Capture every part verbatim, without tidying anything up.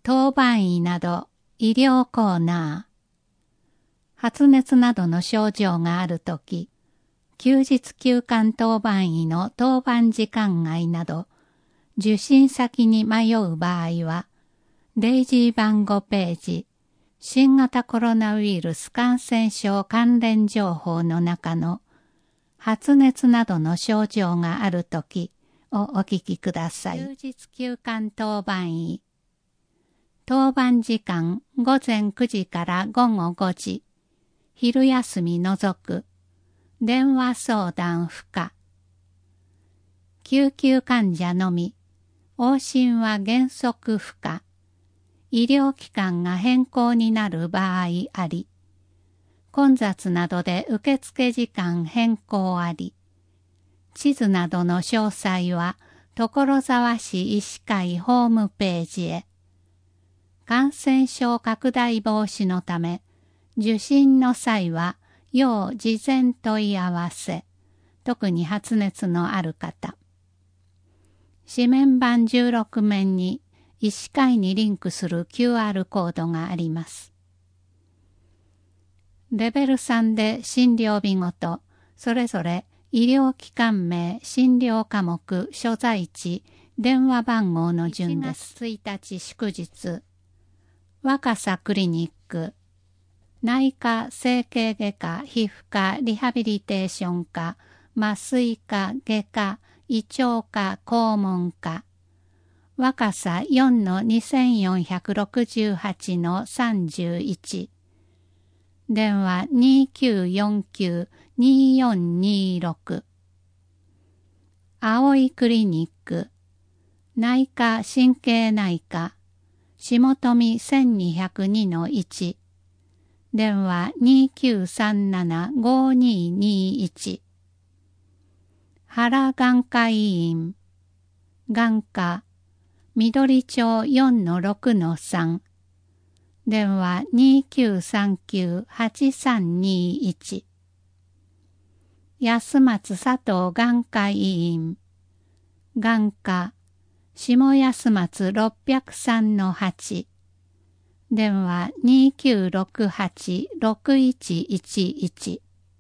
当番医など医療コーナー。発熱などの症状があるとき、休日休館当番医の当番時間外など、受診先に迷う場合は、デイジー番号ページ、新型コロナウイルス感染症関連情報の中の発熱などの症状があるときをお聞きください。休日休館当番医。当番時間午前くじから午後ごじ。昼休み除く。電話相談不可。救急患者のみ。往診は原則不可。医療機関が変更になる場合あり。混雑などで受付時間変更あり。地図などの詳細は所沢市医師会ホームページへ。感染症拡大防止のため、受診の際は要事前問い合わせ。特に発熱のある方。紙面板じゅうろく面に医師会にリンクする キューアール コードがあります。レベルさんで診療日ごと、それぞれ医療機関名、診療科目、所在地、電話番号の順です。いちがつついたち祝日。若狭クリニック。内科、整形外科、皮膚科、リハビリテーション科、麻酔科、外科、胃腸科、肛門科。若狭 よんのにせんよんひゃくろくじゅうはちのさんじゅういち。電話 にきゅうよんきゅう によんにろく。青いクリニック。内科神経内科。下富 せんにひゃくにのいち。電話 にきゅうさんなな ごににいち。原眼科医院。眼科。緑町 よんのろくのさん。電話 にきゅうさんきゅう はちさんにいち。安松佐藤眼科医院。眼科。下安松ろっぴゃくさんのはち。電話 にきゅうろくはち ろくいちいちいち。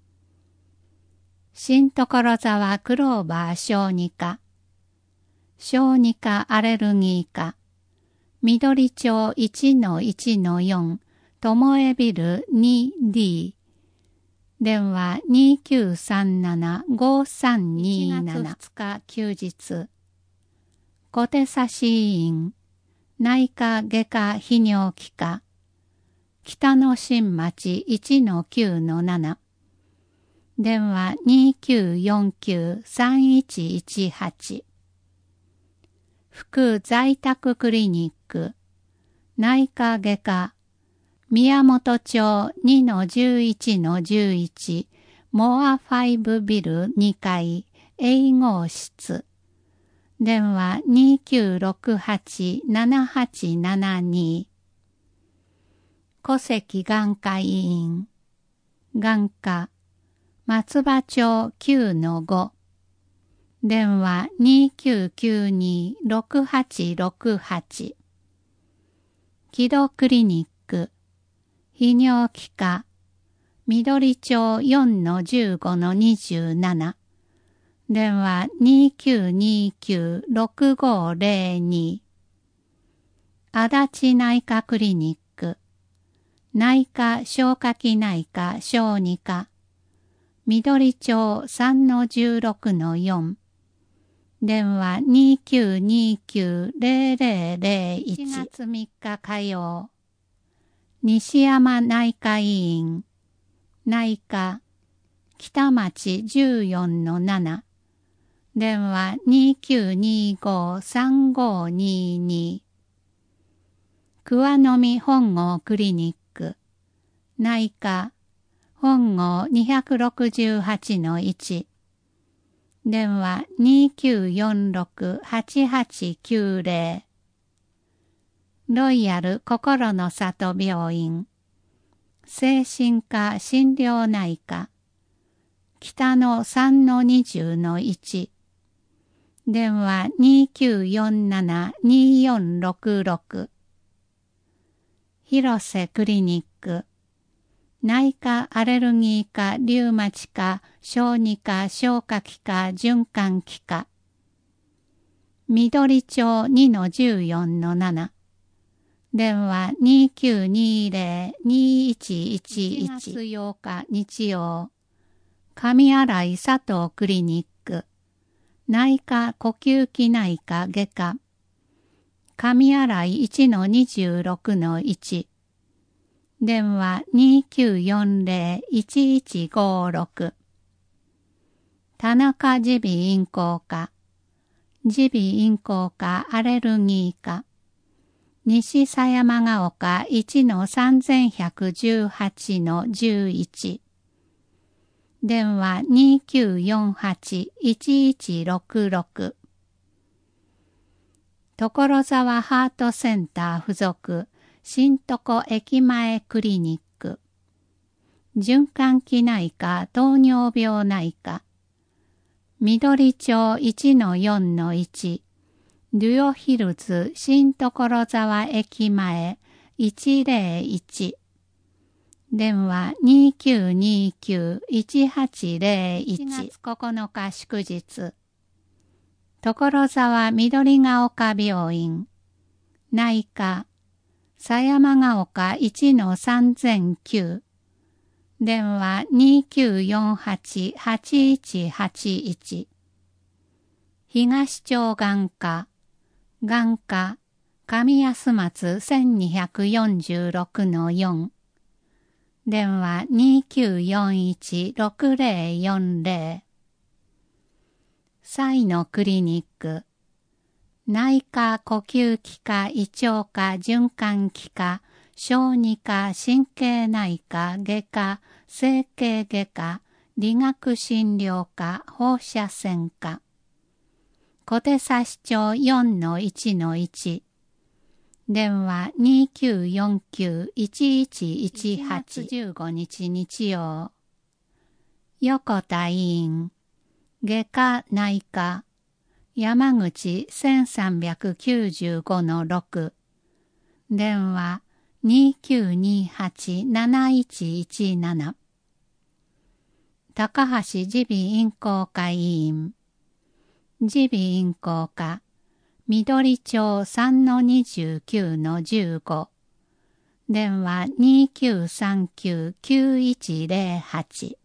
新所沢クローバー小児科。小児科アレルギー科。緑町 いちのいちのよん。ともえビル にディー。電話 にきゅうさんなな ごさんになな。いちがつふつか休日。小手指医院。内科外科泌尿器科。北の新町 いちのきゅうのなな。電話 にきゅうよんきゅう さんいちいちはち。副在宅クリニック。内科外科。宮本町 にのじゅういちのじゅういち。モアファイブビルにかい。英語室。電話 にきゅうろくはち ななはちななに。小関眼科医院。眼科。松葉町 きゅうのご。電話 にきゅうきゅうに ろくはちろくはち。木戸クリニック。泌尿器科。緑町 よんのじゅうごのにじゅうなな。電話 にきゅうにきゅう ろくごぜろに。足立内科クリニック。内科消化器内科小児科。緑町 さんのじゅうろくのよん。電話 にきゅうにきゅう ぜろぜろぜろいち。いちがつみっか火曜。西山内科医院。内科。北町 じゅうよんのなな。電話 にきゅうにご さんごにに。桑の実本郷クリニック。内科。本郷 にろくはちのいち。電話 にきゅうよんろく はちはちきゅうぜろ。ロイヤル心の里病院。精神科診療内科。北の さんのにじゅうのいち。電話 にきゅうよんなな によんろくろく。 広瀬クリニック、内科アレルギー科リウマチ科小児科消化器科循環器科、緑町 にのじゅうよんのなな、電話 にきゅうにゼロ にいちいちいち。しちがつようか日曜、上新井佐藤クリニック、内科呼吸器内科外科、上新井 いちのにじゅうろくのいち、電話 にきゅうよんゼロ いちいちごろく。田中耳鼻咽喉科、耳鼻咽喉科アレルギー科、西狭山ヶ丘 いちのさんぜんひゃくじゅうはちのじゅういち、電話 にきゅうよんはち いちいちろくろく。所沢ハートセンター附属新床駅前クリニック、循環器内科糖尿病内科、緑町 いちのよんのいち、デュオヒルズ新所沢駅前いちゼロいち、電話 にきゅうにきゅう いちはちゼロいち。しちがつここのか祝日、所沢緑が丘病院、内科、狭山ヶ丘 いちのさんぜんきゅう、電話 にきゅうよんはち はちいちはちいち。東町眼科、眼科、上安松 せんにひゃくよんじゅうろくのよん、電話 にきゅうよんいち ろくゼロよんゼロ。彩のクリニック、内科呼吸器科胃腸科循環器科小児科神経内科外科整形外科理学診療科放射線科、小手指町 よんのいちのいち、電話 にきゅうよんきゅう いちいちいちはち。しちがつじゅうごにち日曜、横田医院、外科内科、山口 せんさんびゃくきゅうじゅうごのろく、電話 にきゅうにはち なないちいちなな。高橋耳鼻咽喉科医院、耳鼻咽喉科、緑町 さんのにじゅうきゅうのじゅうご、電話 にきゅうさんきゅう きゅういちゼロはち。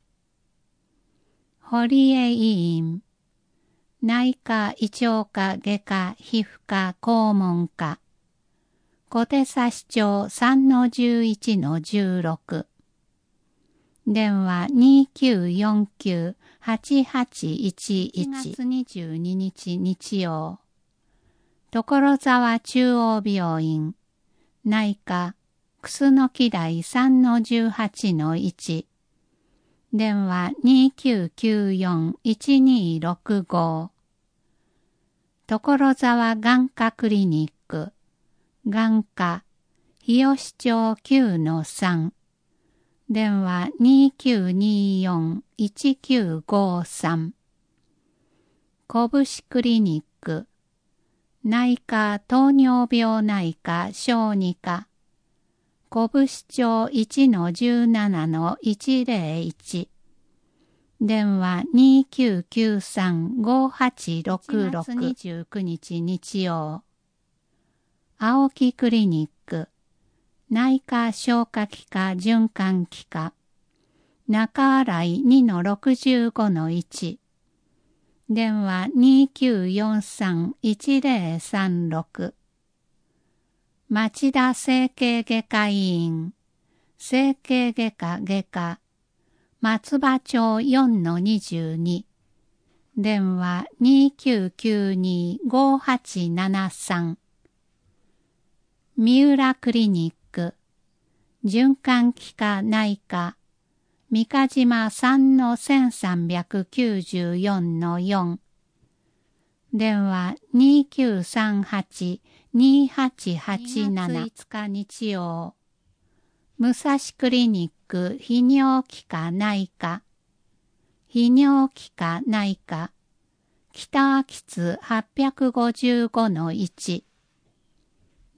堀江医院、内科胃腸科外科皮膚科肛門科、小手指町 さんのじゅういちのじゅうろく、電話 にきゅうよんきゅう はちはちいちいち。しちがつにじゅうににち日曜、所沢中央病院、内科楠木台 さんのじゅうはちのいち、電話 にきゅうきゅうよん いちにろくご。所沢眼科クリニック、眼科日吉町 きゅうのさん、電話 にきゅうによん いちきゅうごさん。拳クリニック、内科糖尿病内科小児科、拳町 いちのじゅうななのいちゼロいち、電話 にきゅうきゅうさん ごはちろくろく。しちがつにじゅうくにち日曜、青木クリニック、内科消化器科循環器科、中新井 にのろくじゅうごのいち、電話 にきゅうよんさん いちゼロさんろく。町田整形外科医院、整形外科外科、松葉町 よんのにじゅうに、電話 にきゅうきゅうに ごはちななさん。三浦クリニック、循環器科内科、三ヶ島 さんのせんさんびゃくきゅうじゅうよんのよん、電話 にきゅうさんはち にはちはちなな。にがついつか日曜、武蔵クリニック泌尿器科内科、泌尿器科内科、北秋津はっぴゃくごじゅうごのいち、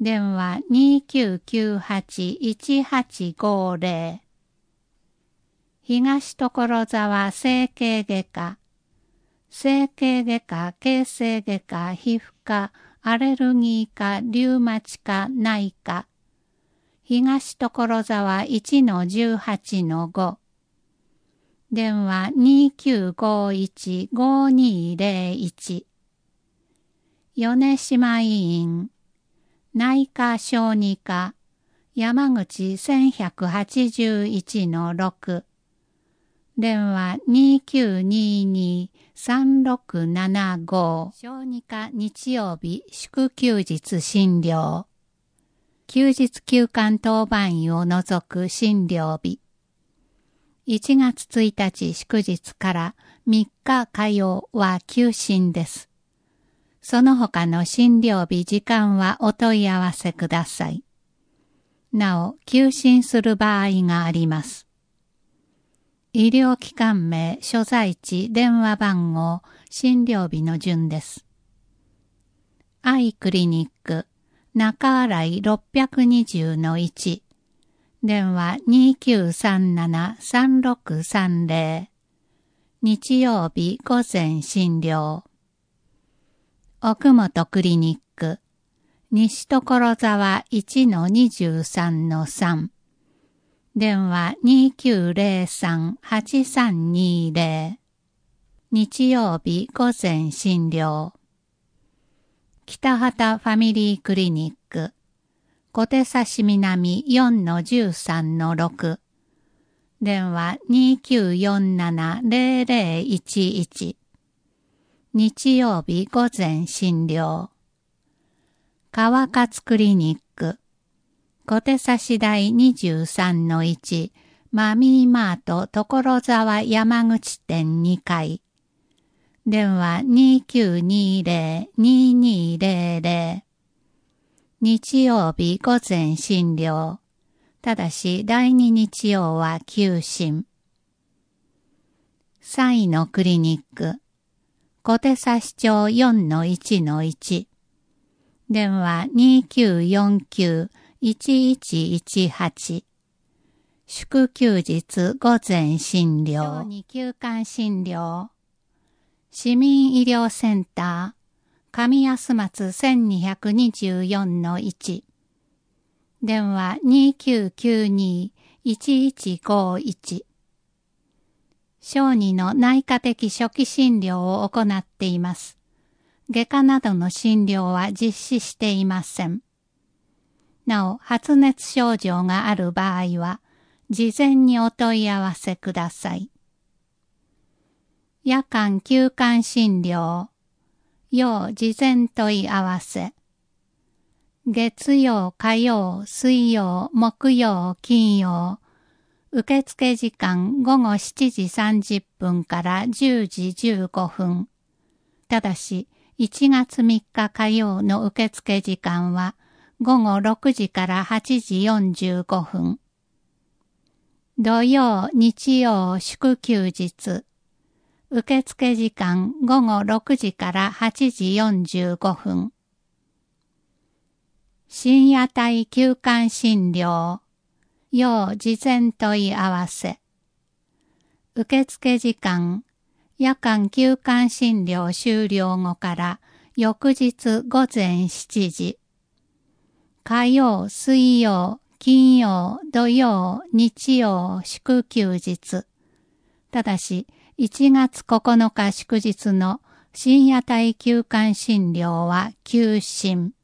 電話 にきゅうきゅうはち いちはちごゼロ。東所沢整形外科。整形外科、形成外科、皮膚科、アレルギー科、リウマチ科、内科。東所沢 いちのじゅうはちのご。電話 にきゅうごいち ごにゼロいち。米島医院。内科小児科。山口 せんひゃくはちじゅういちのろく。電話 にきゅうにに さんろくななご。小児科日曜日祝休日診療。休日休館当番医を除く診療日。いちがつついたち祝日からみっか火曜は休診です。その他の診療日時間はお問い合わせください。なお、休診する場合があります。医療機関名、所在地、電話番号、診療日の順です。アイクリニック、中新井 ろっぴゃくにじゅうのいち。電話 にきゅうさんなな さんろくさんゼロ。日曜日午前診療。奥本クリニック、西所沢 いちのにじゅうさんのさん。電話 にきゅうゼロさん はちさんにゼロ。日曜日午前診療。北畑ファミリークリニック、小手指南 よんのじゅうさんのろく。電話 にきゅうよんなな ゼロゼロいちいち。日曜日午前診療。川勝クリニック、小手指台 にじゅうさんのいち、マミーマート所沢山口店にかい。電話 にきゅうにゼロ ににゼロゼロ。日曜日午前診療。ただしだいに日曜は休診。サイのクリニック、小手指町 よんのいちのいち。電話 にきゅうよんきゅう いちいちいちはち。祝休日午前診療。小児休館診療。市民医療センター、上安松 せんにひゃくにじゅうよんのいち。電話 にきゅうきゅうに いちいちごいち。小児の内科的初期診療を行っています。外科などの診療は実施していません。なお、発熱症状がある場合は、事前にお問い合わせください。夜間休館診療、要事前問い合わせ。月曜、火曜、水曜、木曜、金曜。受付時間ごごしちじさんじゅっぷんからじゅうじじゅうごふん。ただし、いちがつみっか火曜の受付時間はごごろくじからはちじよんじゅうごふん。土曜、日曜、祝休日。受付時間ごごろくじからはちじよんじゅうごふん。深夜帯休館診療。要事前問い合わせ。受付時間、夜間休館診療終了後から翌日午前しちじ。火曜、水曜、金曜、土曜、日曜、祝休日。ただし、いちがつここのか祝日の深夜帯休館診療は休診。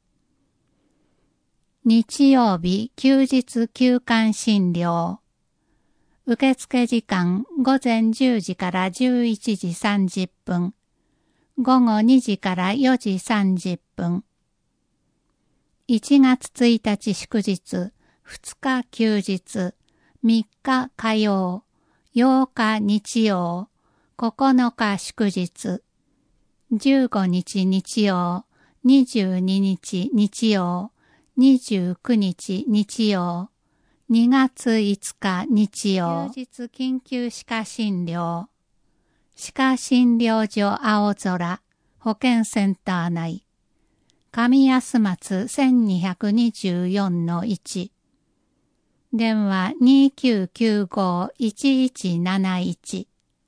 日曜日休日休館診療。受付時間午前じゅうじからじゅういちじさんじゅっぷん。午後にじからよじさんじゅっぷん。いちがつついたち祝日、ふつか休日、みっか火曜、ようか日曜、ここのか祝日、じゅうごにち日曜、にじゅうににち日曜、にじゅうくにち日曜、にがついつか日曜、休日緊急歯科診療、歯科診療所青空、保健センター内、 上安松 せんにひゃくにじゅうよんのいち。電話 にきゅうきゅうご いちいちなないち。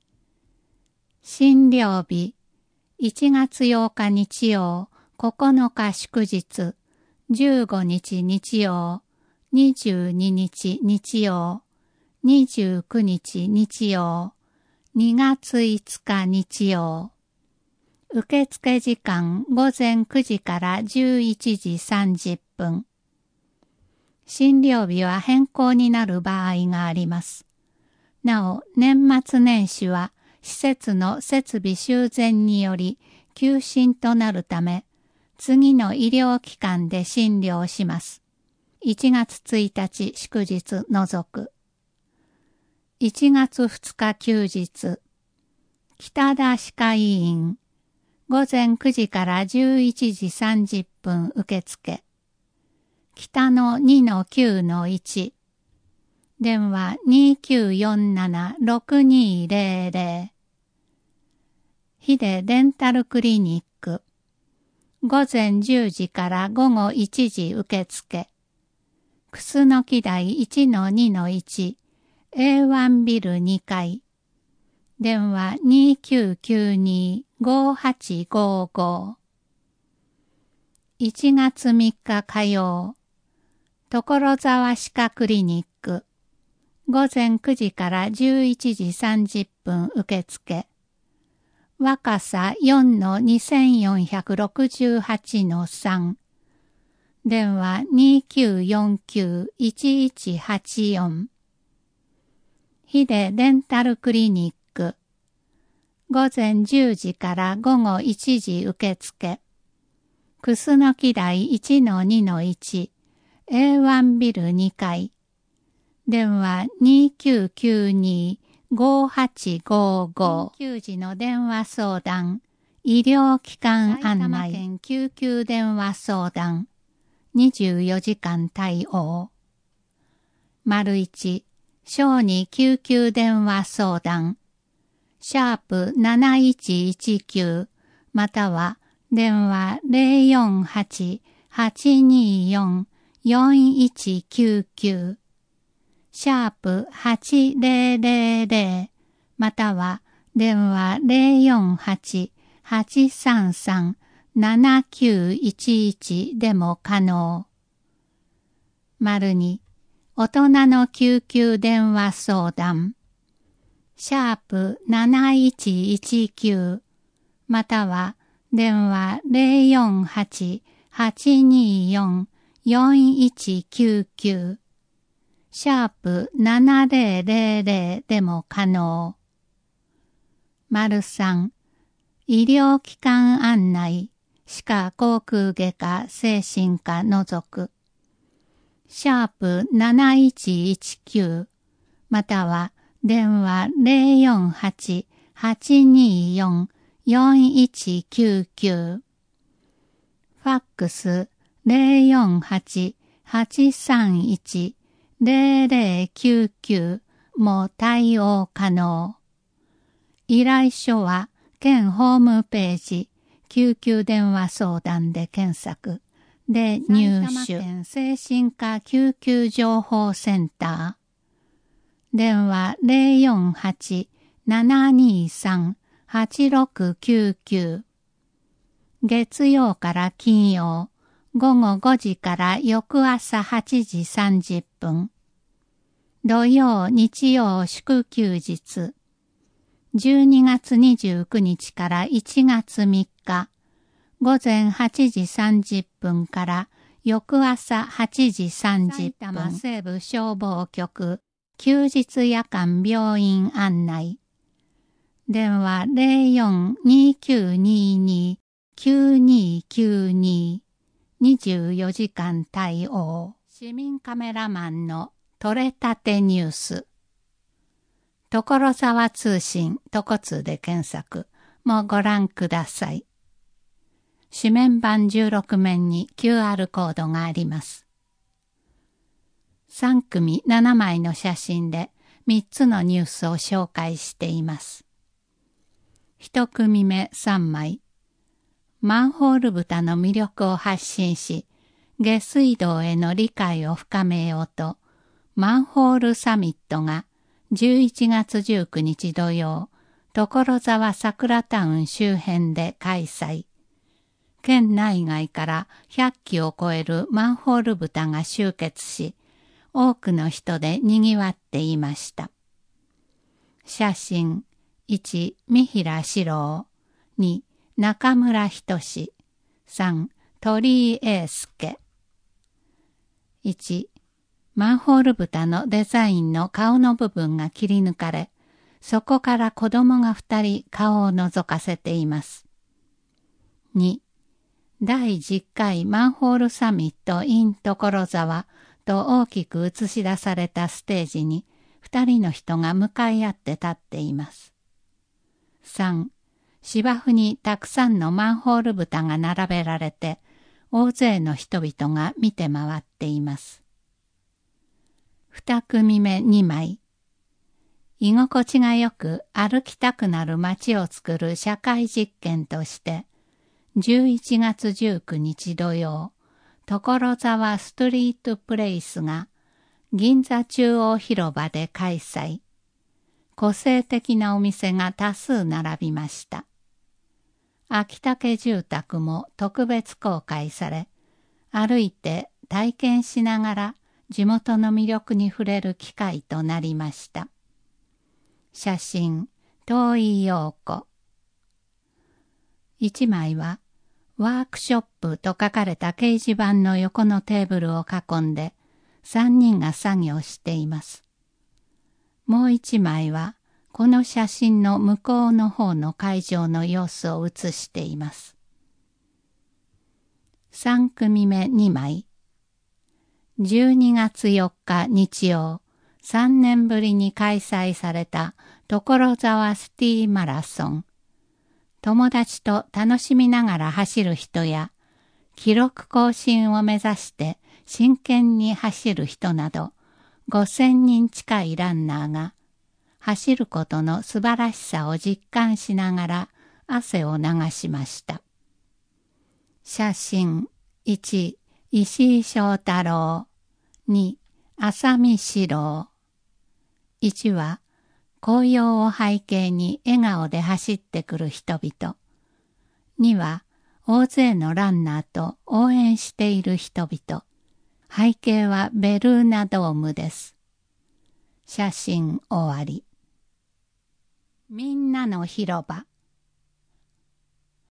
診療日いちがつようか日曜、ここのか祝日、じゅうごにち日曜、にじゅうににち日曜、にじゅうくにち日曜、にがついつか日曜。受付時間ごぜんくじからじゅういちじさんじゅっぷん。診療日は変更になる場合があります。なお、年末年始は施設の設備修繕により休診となるため、次の医療機関で診療します。いちがつついたち祝日除く。いちがつふつか休日。北田歯科医院。ごぜんくじからじゅういちじさんじゅっぷん受付。北の にのきゅうのいち。電話 にきゅうよんなな ろくにーぜろぜろ。ヒデデンタルクリニック。ごぜんじゅうじからごごいちじ受付。楠木台 いちのにのいち。エーワン ビルにかい。電話 にきゅうきゅうに ごはちごご。いちがつみっか火曜。所沢歯科クリニック。ごぜんくじからじゅういちじさんじゅっぷん受付。若さ よんのにせんよんひゃくろくじゅうはちのさん。電話 にきゅうよんきゅう いちいちはちよん。ヒデデンタルクリニック。ごぜんじゅうじからごごいちじ受付。楠木台 いちのにのいち。エーワン ビルにかい。電話 にきゅうきゅうに ごはちごご。緊急時の電話相談。医療機関案内。埼玉県救急電話相談。にじゅうよじかん対応。丸いち。小児救急電話相談。シャープなないちいちきゅうまたは電話 ゼロよんはち はちにーよん よんいちきゅうきゅうシャープはちぜろぜろぜろまたは電話 ゼロよんはち はちさんさん ななきゅういちいち でも可能。丸に大人の救急電話相談。シャープなないちいちきゅうまたは電話 ゼロよんはち はちにーよん よんいちきゅうきゅうシャープななぜろぜろぜろでも可能。丸さん医療機関案内歯科口腔外科精神科除く。シャープなないちいちきゅうまたは電話 ゼロよんはち はちにーよん よんいちきゅうきゅうファックス ゼロよんはち はちさんいち ゼロゼロきゅうきゅうも対応可能。依頼書は県ホームページ救急電話相談で検索で入手。埼玉県精神科救急情報センター。電話 ゼロよんはち ななにーさん はちろくきゅうきゅう月曜から金曜ごごごじから翌朝はちじさんじゅっぷん土曜日曜祝休日じゅうにがつにじゅうくにちからいちがつみっかごぜんはちじさんじゅっぷんから翌朝はちじさんじゅっぷん埼玉西部消防局休日夜間病院案内電話 ゼロよんにきゅうにーにーきゅうにーきゅうにーにじゅうよじかん対応市民カメラマンの取れたてニュース所沢通信トコツーで検索もご覧ください。紙面版じゅうろくめんに キューアール コードがあります。さんくみななまいの写真でみっつのニュースを紹介しています。いち組目さんまい。 マンホール豚の魅力を発信し、下水道への理解を深めようと、マンホールサミットがじゅういちがつじゅうくにち土曜、所沢桜タウン周辺で開催。県内外からひゃっきを超えるマンホール豚が集結し、多くの人で賑わっていました。写真いち、三平四郎、に、中村仁志、さん、鳥居英介。いち、マンホール豚のデザインの顔の部分が切り抜かれ、そこから子供がふたり顔を覗かせています。に、だいじゅっかいマンホールサミット in 所沢と大きく映し出されたステージにふたりの人が向かい合って立っています。さん、芝生にたくさんのマンホール豚が並べられて、大勢の人々が見て回っています。に組目にまい。居心地がよく歩きたくなる街を作る社会実験として、じゅういちがつじゅうくにち土曜、所沢ストリートプレイスが銀座中央広場で開催。個性的なお店が多数並びました。秋竹住宅も特別公開され、歩いて体験しながら地元の魅力に触れる機会となりました。写真、遠井陽子。一枚は、ワークショップと書かれた掲示板の横のテーブルを囲んで、三人が作業しています。もう一枚は、この写真の向こうの方の会場の様子を写しています。三組目にまい。じゅうにがつよっか日曜、さんねんぶりに開催された所沢シティマラソン。友達と楽しみながら走る人や、記録更新を目指して真剣に走る人など、ごせんにん近いランナーが、走ることの素晴らしさを実感しながら汗を流しました。写真いち、石井正太郎、に、浅見史郎。いちは、紅葉を背景に笑顔で走ってくる人々。には、大勢のランナーと応援している人々。背景はベルーナドームです。写真終わり。みんなの広場。